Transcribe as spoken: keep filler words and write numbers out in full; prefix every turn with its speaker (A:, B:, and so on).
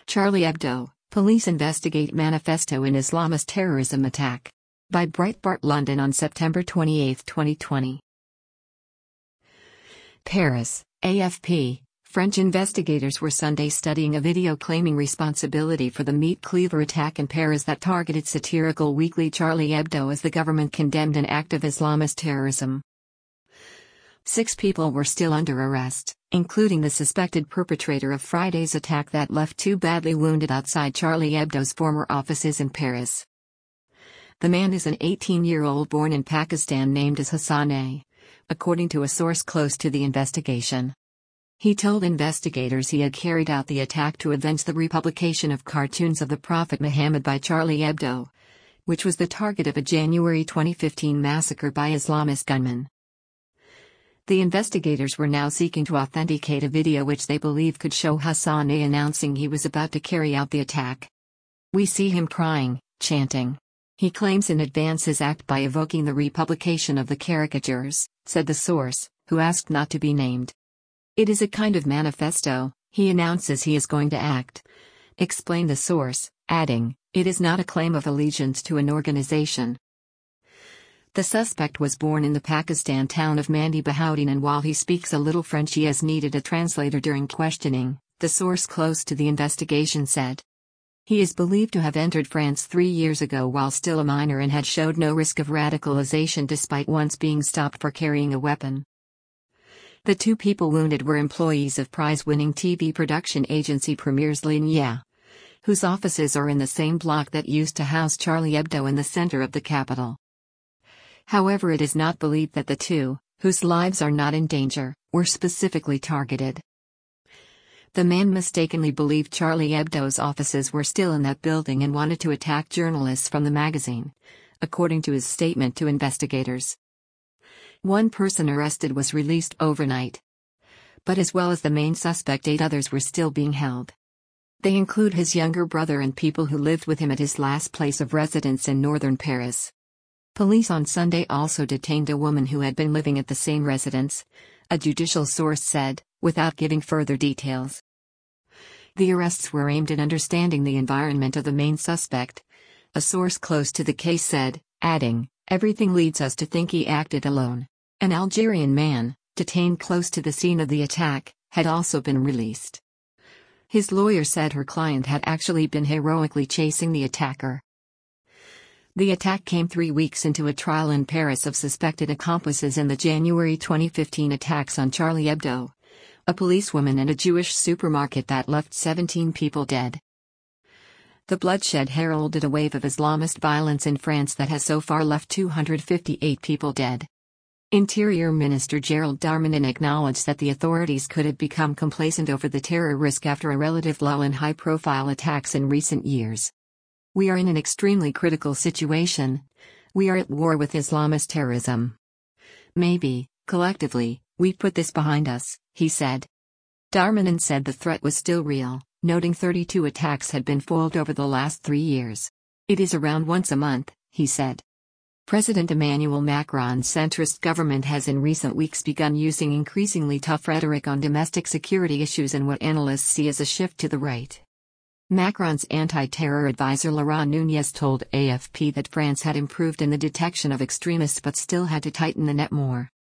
A: Charlie Hebdo, police investigate manifesto in Islamist terrorism attack. By Breitbart London on September twenty-eighth, twenty twenty. Paris, A F P. French investigators were Sunday studying a video claiming responsibility for the meat cleaver attack in Paris that targeted satirical weekly Charlie Hebdo as the government condemned an act of Islamist terrorism. Six people were still under arrest, including the suspected perpetrator of Friday's attack that left two badly wounded outside Charlie Hebdo's former offices in Paris. The man is an eighteen-year-old born in Pakistan named as Hassan A., according to a source close to the investigation. He told investigators he had carried out the attack to avenge the republication of cartoons of the Prophet Muhammad by Charlie Hebdo, which was the target of a January twenty fifteen massacre by Islamist gunmen. The investigators were now seeking to authenticate a video which they believe could show Hassan A. announcing he was about to carry out the attack. "We see him crying, chanting. He claims in advance his act by evoking the republication of the caricatures," said the source, who asked not to be named. "It is a kind of manifesto, he announces he is going to act," explained the source, adding, "It is not a claim of allegiance to an organization." The suspect was born in the Pakistan town of Mandi Bahauddin, and while he speaks a little French he has needed a translator during questioning, the source close to the investigation said. He is believed to have entered France three years ago while still a minor and had showed no risk of radicalization despite once being stopped for carrying a weapon. The two people wounded were employees of prize-winning T V production agency Premiers Ligne, whose offices are in the same block that used to house Charlie Hebdo in the center of the capital. However, it is not believed that the two, whose lives are not in danger, were specifically targeted. The man mistakenly believed Charlie Hebdo's offices were still in that building and wanted to attack journalists from the magazine, according to his statement to investigators. One person arrested was released overnight. But as well as the main suspect, eight others were still being held. They include his younger brother and people who lived with him at his last place of residence in northern Paris. Police on Sunday also detained a woman who had been living at the same residence, a judicial source said, without giving further details. The arrests were aimed at understanding the environment of the main suspect, a source close to the case said, adding, "Everything leads us to think he acted alone." An Algerian man, detained close to the scene of the attack, had also been released. His lawyer said her client had actually been heroically chasing the attacker. The attack came three weeks into a trial in Paris of suspected accomplices in the January twenty fifteen attacks on Charlie Hebdo, a policewoman and a Jewish supermarket that left seventeen people dead. The bloodshed heralded a wave of Islamist violence in France that has so far left two hundred fifty-eight people dead. Interior Minister Gérald Darmanin acknowledged that the authorities could have become complacent over the terror risk after a relative lull in high-profile attacks in recent years. "We are in an extremely critical situation. We are at war with Islamist terrorism. Maybe, collectively, we put this behind us," he said. Darmanin said the threat was still real, noting thirty-two attacks had been foiled over the last three years. "It is around once a month," he said. President Emmanuel Macron's centrist government has in recent weeks begun using increasingly tough rhetoric on domestic security issues in what analysts see as a shift to the right. Macron's anti-terror advisor Laurent Nunez told A F P that France had improved in the detection of extremists but still had to tighten the net more.